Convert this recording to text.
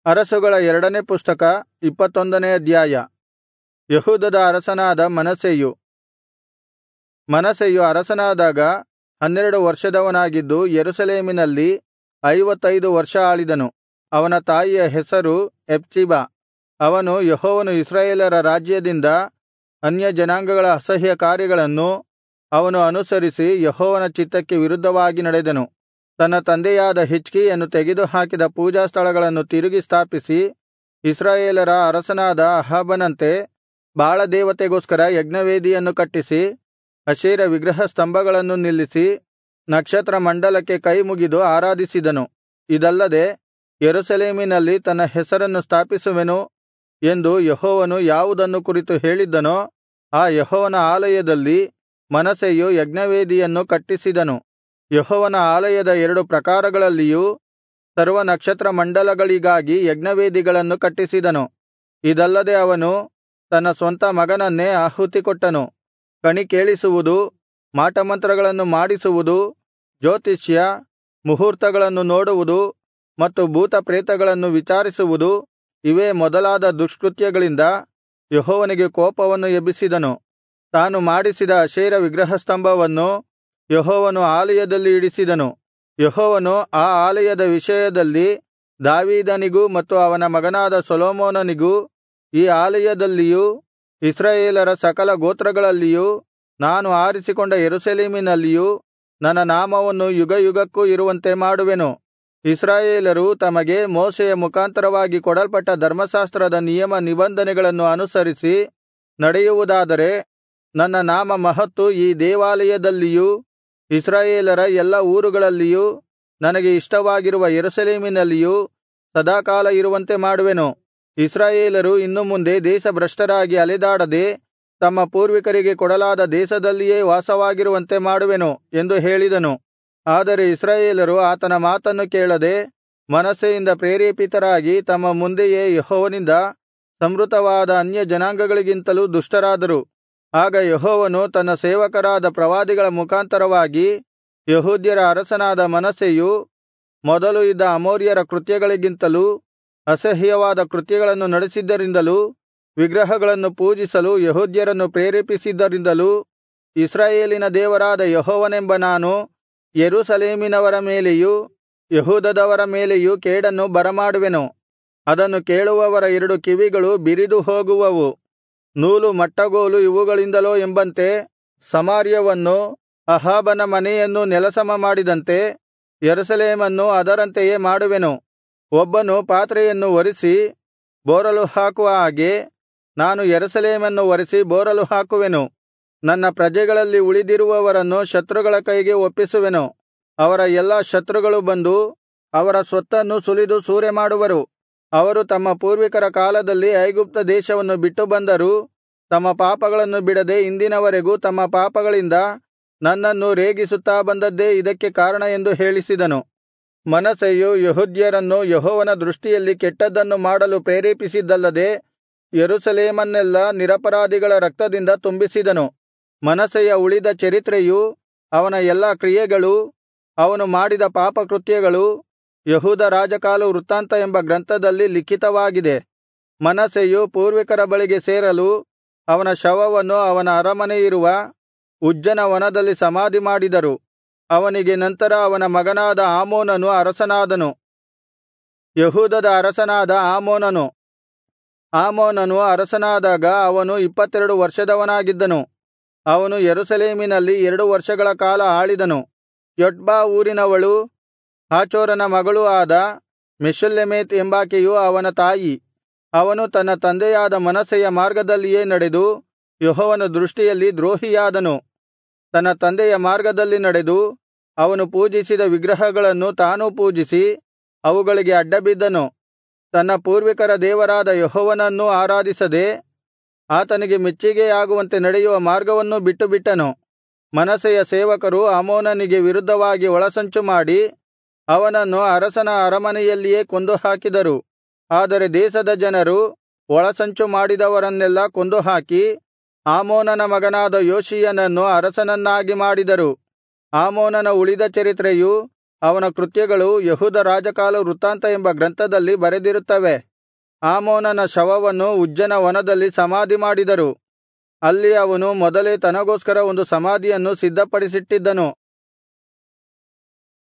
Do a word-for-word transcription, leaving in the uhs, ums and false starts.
ಅರಸುಗಳ ಎರಡನೇ ಪುಸ್ತಕ ಇಪ್ಪತ್ತೊಂದನೇ ಅಧ್ಯಾಯ. ಯೆಹೂದದ ಅರಸನಾದ ಮನಸ್ಸೆಯು. ಮನಸ್ಸೆಯು ಅರಸನಾದಾಗ ಹನ್ನೆರಡು ವರ್ಷದವನಾಗಿದ್ದು ಯೆರೂಸಲೇಮಿನಲ್ಲಿ ಐವತ್ತೈದು ವರ್ಷ ಆಳಿದನು. ಅವನ ತಾಯಿಯ ಹೆಸರು ಹೆಪ್ಸಿಬ. ಅವನು ಯೆಹೋವನು ಇಸ್ರಾಯೇಲರ ರಾಜ್ಯದಿಂದ ಅನ್ಯಜನಾಂಗಗಳ ಅಸಹ್ಯ ಕಾರ್ಯಗಳನ್ನು ಅವನು ಅನುಸರಿಸಿ ಯೆಹೋವನ ಚಿತ್ತಕ್ಕೆ ವಿರುದ್ಧವಾಗಿ ನಡೆದನು. ತನ್ನ ತಂದೆಯಾದ ಹಿಜ್ಕೀಯನು ತೆಗೆದುಹಾಕಿದ ಪೂಜಾಸ್ಥಳಗಳನ್ನು ತಿರುಗಿ ಸ್ಥಾಪಿಸಿ, ಇಸ್ರಾಯೇಲರ ಅರಸನಾದ ಅಹಾಬನಂತೆ ಬಾಳದೇವತೆಗೋಸ್ಕರ ಯಜ್ಞವೇದಿಯನ್ನು ಕಟ್ಟಿಸಿ, ಅಶೇರ ವಿಗ್ರಹಸ್ತಂಭಗಳನ್ನು ನಿಲ್ಲಿಸಿ, ನಕ್ಷತ್ರ ಮಂಡಲಕ್ಕೆ ಕೈಮುಗಿದು ಆರಾಧಿಸಿದನು. ಇದಲ್ಲದೆ ಯೆರೂಸಲೇಮಿನಲ್ಲಿ ತನ್ನ ಹೆಸರನ್ನು ಸ್ಥಾಪಿಸುವೆನು ಎಂದು ಯೆಹೋವನು ಯಾವುದನ್ನು ಕುರಿತು ಹೇಳಿದ್ದನೋ ಆ ಯೆಹೋವನ ಆಲಯದಲ್ಲಿ ಮನಸ್ಸೆಯು ಯಜ್ಞವೇದಿಯನ್ನು ಕಟ್ಟಿಸಿದನು. ಯೆಹೋವನ ಆಲಯದ ಎರಡು ಪ್ರಾಕಾರಗಳಲ್ಲಿಯೂ ಸರ್ವನಕ್ಷತ್ರ ಮಂಡಲಗಳಿಗಾಗಿ ಯಜ್ಞವೇದಿಗಳನ್ನು ಕಟ್ಟಿಸಿದನು. ಇದಲ್ಲದೆ ಅವನು ತನ್ನ ಸ್ವಂತ ಮಗನನ್ನೇ ಆಹುತಿಕೊಟ್ಟನು. ಕಣಿ ಕೇಳಿಸುವುದು, ಮಾಟಮಂತ್ರಗಳನ್ನು ಮಾಡಿಸುವುದು, ಜ್ಯೋತಿಷ್ಯ, ಮುಹೂರ್ತಗಳನ್ನು ನೋಡುವುದು ಮತ್ತು ಭೂತಪ್ರೇತಗಳನ್ನು ವಿಚಾರಿಸುವುದು, ಇವೇ ಮೊದಲಾದ ದುಷ್ಕೃತ್ಯಗಳಿಂದ ಯೆಹೋವನಿಗೆ ಕೋಪವನ್ನು ಎಬ್ಬಿಸಿದನು. ತಾನು ಮಾಡಿಸಿದ ಅಶೇರ ವಿಗ್ರಹಸ್ತಂಭವನ್ನು ಯೆಹೋವನು ಆಲಯದಲ್ಲಿ ಇಡಿಸಿದನು. ಯೆಹೋವನು ಆ ಆಲಯದ ವಿಷಯದಲ್ಲಿ ದಾವೀದನಿಗೂ ಮತ್ತು ಅವನ ಮಗನಾದ ಸೊಲೊಮೋನನಿಗೂ, ಈ ಆಲಯದಲ್ಲಿಯೂ ಇಸ್ರಾಯೇಲರ ಸಕಲ ಗೋತ್ರಗಳಲ್ಲಿಯೂ ನಾನು ಆರಿಸಿಕೊಂಡ ಯೆರೂಸಲೇಮಿನಲ್ಲಿಯೂ ನನ್ನ ನಾಮವನ್ನು ಯುಗಯುಗಕ್ಕೂ ಇರುವಂತೆ ಮಾಡುವೆನು. ಇಸ್ರಾಯೇಲರು ತಮಗೆ ಮೋಶೆಯ ಮುಖಾಂತರವಾಗಿ ಕೊಡಲ್ಪಟ್ಟ ಧರ್ಮಶಾಸ್ತ್ರದ ನಿಯಮ ನಿಬಂಧನೆಗಳನ್ನು ಅನುಸರಿಸಿ ನಡೆಯುವುದಾದರೆ ನನ್ನ ನಾಮ ಮಹತ್ತು ಈ ದೇವಾಲಯದಲ್ಲಿಯೂ ಇಸ್ರಾಯೇಲರ ಎಲ್ಲಾ ಊರುಗಳಲ್ಲಿಯೂ ನನಗೆ ಇಷ್ಟವಾಗಿರುವ ಯೆರೂಸಲೇಮಿನಲ್ಲಿಯೂ ಸದಾಕಾಲ ಇರುವಂತೆ ಮಾಡುವೆನು. ಇಸ್ರಾಯೇಲರು ಇನ್ನು ಮುಂದೆ ದೇಶಭ್ರಷ್ಟರಾಗಿ ಅಲೆದಾಡದೆ ತಮ್ಮ ಪೂರ್ವಿಕರಿಗೆ ಕೊಡಲಾದ ದೇಶದಲ್ಲಿಯೇ ವಾಸವಾಗಿರುವಂತೆ ಮಾಡುವೆನು ಎಂದು ಹೇಳಿದನು. ಆದರೆ ಇಸ್ರಾಯೇಲರು ಆತನ ಮಾತನ್ನು ಕೇಳದೆ ಮನಸ್ಸೆಯಿಂದ ಪ್ರೇರೇಪಿತರಾಗಿ ತಮ್ಮ ಮುಂದೆಯೇ ಯೆಹೋವನಿಂದ ಸಂಹೃತವಾದ ಅನ್ಯಜನಾಂಗಗಳಿಗಿಂತಲೂ ದುಷ್ಟರಾದರು. ಆಗ ಯೆಹೋವನು ತನ್ನ ಸೇವಕರಾದ ಪ್ರವಾದಿಗಳ ಮುಖಾಂತರವಾಗಿ ಯೆಹೂದ್ಯರ ಅರಸನಾದ ಮನಸ್ಸೆಯು ಮೊದಲು ಇದ್ದ ಅಮೋರಿಯರ ಕೃತ್ಯಗಳಿಗಿಂತಲೂ ಅಸಹ್ಯವಾದ ಕೃತ್ಯಗಳನ್ನು ನಡೆಸಿದ್ದರಿಂದಲೂ, ವಿಗ್ರಹಗಳನ್ನು ಪೂಜಿಸಲು ಯೆಹೂದ್ಯರನ್ನು ಪ್ರೇರೇಪಿಸಿದ್ದರಿಂದಲೂ, ಇಸ್ರಾಯೇಲಿನ ದೇವರಾದ ಯೆಹೋವನೆಂಬ ನಾನು ಯೆರೂಸಲೇಮಿನವರ ಮೇಲೆಯೂ ಯೆಹೂದದವರ ಮೇಲೆಯೂ ಕೇಡನ್ನು ಬರಮಾಡುವೆನು. ಅದನ್ನು ಕೇಳುವವರ ಎರಡು ಕಿವಿಗಳು ಬಿರಿದು ಹೋಗುವವು. ನೂಲು ಮಟ್ಟಗೋಲು ಇವುಗಳಿಂದಲೋ ಎಂಬಂತೆ ಸಮಾರ್ಯವನ್ನೂ ಅಹಾಬನ ಮನೆಯನ್ನೂ ನೆಲಸಮ ಮಾಡಿದಂತೆ ಯೆರೂಸಲೇಮನ್ನೂ ಅದರಂತೆಯೇ ಮಾಡುವೆನು. ಒಬ್ಬನು ಪಾತ್ರೆಯನ್ನು ಒರಸಿ ಬೋರಲು ಹಾಕುವ ಹಾಗೆ ನಾನು ಯೆರೂಸಲೇಮನ್ನು ಒರಸಿ ಬೋರಲು ಹಾಕುವೆನು. ನನ್ನ ಪ್ರಜೆಗಳಲ್ಲಿ ಉಳಿದಿರುವವರನ್ನು ಶತ್ರುಗಳ ಕೈಗೆ ಒಪ್ಪಿಸುವೆನು. ಅವರ ಎಲ್ಲಾ ಶತ್ರುಗಳು ಬಂದು ಅವರ ಸ್ವತ್ತನ್ನು ಸುಲಿದು ಸೂರೆಮಾಡುವರು. ಅವರು ತಮ್ಮ ಪೂರ್ವಿಕರ ಕಾಲದಲ್ಲಿ ಐಗುಪ್ತ ದೇಶವನ್ನು ಬಿಟ್ಟು ಬಂದರೂ ತಮ್ಮ ಪಾಪಗಳನ್ನು ಬಿಡದೆ ಇಂದಿನವರೆಗೂ ತಮ್ಮ ಪಾಪಗಳಿಂದ ನನ್ನನ್ನು ರೇಗಿಸುತ್ತಾ ಬಂದದ್ದೇ ಇದಕ್ಕೆ ಕಾರಣ ಎಂದು ಹೇಳಿಸಿದನು. ಮನಸ್ಸೆಯು ಯೆಹೂದ್ಯರನ್ನು ಯೆಹೋವನ ದೃಷ್ಟಿಯಲ್ಲಿ ಕೆಟ್ಟದ್ದನ್ನು ಮಾಡಲು ಪ್ರೇರೇಪಿಸಿದ್ದಲ್ಲದೆ ಯೆರೂಸಲೇಮನ್ನೆಲ್ಲಾ ನಿರಪರಾಧಿಗಳ ರಕ್ತದಿಂದ ತುಂಬಿಸಿದನು. ಮನಸ್ಸೆಯ ಉಳಿದ ಚರಿತ್ರೆಯೂ ಅವನ ಎಲ್ಲಾ ಕ್ರಿಯೆಗಳೂ ಅವನು ಮಾಡಿದ ಪಾಪಕೃತ್ಯಗಳೂ ಯೆಹೂದ ರಾಜಕಾಲ ವೃತ್ತಾಂತ ಎಂಬ ಗ್ರಂಥದಲ್ಲಿ ಲಿಖಿತವಾಗಿದೆ. ಮನಸ್ಸೆಯು ಪೂರ್ವಿಕರ ಬಳಿಗೆ ಸೇರಲು ಅವನ ಶವವನ್ನು ಅವನ ಅರಮನೆಯಿರುವ ಉಜ್ಜನ ವನದಲ್ಲಿ ಸಮಾಧಿ ಮಾಡಿದರು. ಅವನಿಗೆ ನಂತರ ಅವನ ಮಗನಾದ ಆಮೋನನು ಅರಸನಾದನು. ಯೆಹೂದದ ಅರಸನಾದ ಆಮೋನನು. ಆಮೋನನು ಅರಸನಾದಾಗ ಅವನು ಇಪ್ಪತ್ತೆರಡು ವರ್ಷದವನಾಗಿದ್ದನು. ಅವನು ಯೆರೂಸಲೇಮಿನಲ್ಲಿ ಎರಡು ವರ್ಷಗಳ ಕಾಲ ಆಳಿದನು. ಯೊಟ್ಬಾ ಊರಿನವಳೂ ಹಾಚೋರನ ಮಗಳೂ ಆದ ಮೆಷುಲ್ಲೆಮೆತ್ ಎಂಬಾಕೆಯು ಅವನ ತಾಯಿ. ಅವನು ತನ್ನ ತಂದೆಯಾದ ಮನಸ್ಸೆಯ ಮಾರ್ಗದಲ್ಲಿಯೇ ನಡೆದು ಯೆಹೋವನ ದೃಷ್ಟಿಯಲ್ಲಿ ದ್ರೋಹಿಯಾದನು. ತನ್ನ ತಂದೆಯ ಮಾರ್ಗದಲ್ಲಿ ನಡೆದು ಅವನು ಪೂಜಿಸಿದ ವಿಗ್ರಹಗಳನ್ನು ತಾನೂ ಪೂಜಿಸಿ ಅವುಗಳಿಗೆ ಅಡ್ಡಬಿದ್ದನು. ತನ್ನ ಪೂರ್ವಿಕರ ದೇವರಾದ ಯೆಹೋವನನ್ನೂ ಆರಾಧಿಸದೆ ಆತನಿಗೆ ಮೆಚ್ಚಿಗೆಯಾಗುವಂತೆ ನಡೆಯುವ ಮಾರ್ಗವನ್ನೂ ಬಿಟ್ಟುಬಿಟ್ಟನು. ಮನಸ್ಸೆಯ ಸೇವಕರು ಆಮೋನನಿಗೆ ವಿರುದ್ಧವಾಗಿ ಒಳಸಂಚು ಮಾಡಿ ಅವನನ್ನು ಅರಸನ ಅರಮನೆಯಲ್ಲಿಯೇ ಕೊಂದು ಹಾಕಿದರು. ಆದರೆ ದೇಶದ ಜನರು ಒಳಸಂಚು ಮಾಡಿದವರನ್ನೆಲ್ಲಾ ಕೊಂದುಹಾಕಿ ಆಮೋನನ ಮಗನಾದ ಯೋಷೀಯನನ್ನು ಅರಸನನ್ನಾಗಿ ಮಾಡಿದರು. ಆಮೋನನ ಉಳಿದ ಚರಿತ್ರೆಯೂ ಅವನ ಕೃತ್ಯಗಳು ಯೆಹೂದ ರಾಜಕಾಲವೃತ್ತಾಂತ ಎಂಬ ಗ್ರಂಥದಲ್ಲಿ ಬರೆದಿರುತ್ತವೆ. ಆಮೋನನ ಶವವನ್ನು ಉಜ್ಜನ ವನದಲ್ಲಿ ಸಮಾಧಿಮಾಡಿದರು. ಅಲ್ಲಿ ಅವನು ಮೊದಲೇ ತನಗೋಸ್ಕರ ಒಂದು ಸಮಾಧಿಯನ್ನು ಸಿದ್ಧಪಡಿಸಿಟ್ಟಿದ್ದನು.